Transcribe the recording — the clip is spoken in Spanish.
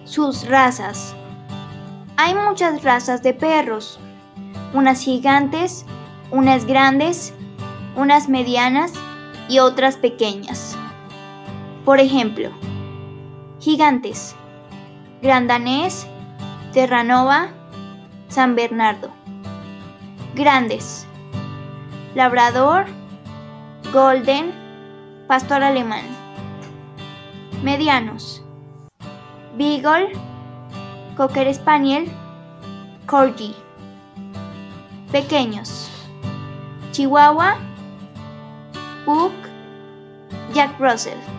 Sus razas. Hay muchas razas de perros, unas gigantes, unas grandes, unas medianas y otras pequeñas. Por ejemplo, gigantes: Gran Danés, Terranova, San Bernardo. Grandes: Labrador, Golden, Pastor Alemán. Medianos: Beagle, Cocker Spaniel, Corgi. Pequeños: Chihuahua, Pug, Jack Russell.